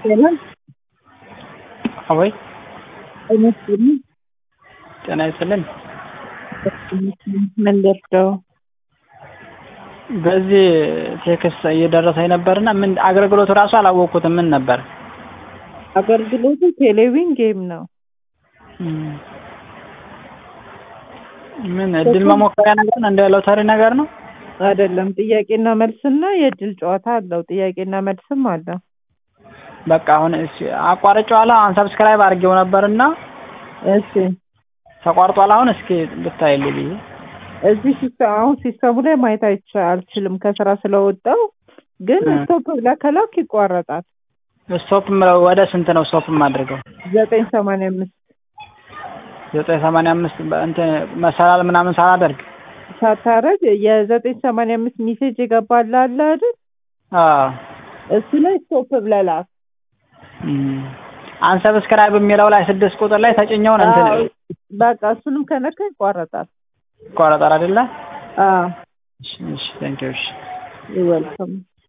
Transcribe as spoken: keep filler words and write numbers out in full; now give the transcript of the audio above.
ሰላም አወይ አይመስልም። ጤና ይስጥልን። ምን ልርዳው? በዚህ ቴክስት እየደረሰኝ ነበርና ምን አገልግሎቱ ራሱ አላወቅኩትም። ምን ነበር አገልግሎቱ? ቴሌቪዥን ጌም ነው። ምን እድል መሞከሪያ ነገር ነው? እንደ ሎተሪ ነገር ነው አይደለም። ጥያቄና መልስና የእድል ጨዋታ አለው። ጥያቄና መልስም አለው። በቃ አሁን እሺ አቋርጬዋለሁ። አሁን ሰብስክራይብ አድርጌው ነበርና እሺ ተቋርጧል። አሁን እስኪ ብታይልኝ ብዬ እዚህ ሲስተም አሁን ሲስተሙ ላይ ማየት አይቻ- አልችልም ከስራ ስለወጣው፣ ግን ስቶፕ ብለህ ከላክ ይቋረጣል። ስቶፕ ወደ ስንት ነው ስቶፕ የማደርገው? ዘጠኝ ሰማንያ አምስት ዘጠኝ ሰማንያ አምስት እንትን መሰላል ምናምን ሳላደርግ ሳታረግ የዘጠኝ ሰማንያ አምስት ሜሴጅ የገባልህ አለ አይደል? አዎ እሱ ላይ ስቶፕ ብለህ ላክ። አንሰብስክራይብ የሚለው ላይ ስድስት ቁጥር ላይ ተጭኘውን እንትን አዎ፣ በቃ እሱንም ከነካ ይቋረጣል። ይቋረጣል አይደለ? አዎ እሺ እሺ ቴንክ ዩ እሺ ዌልካም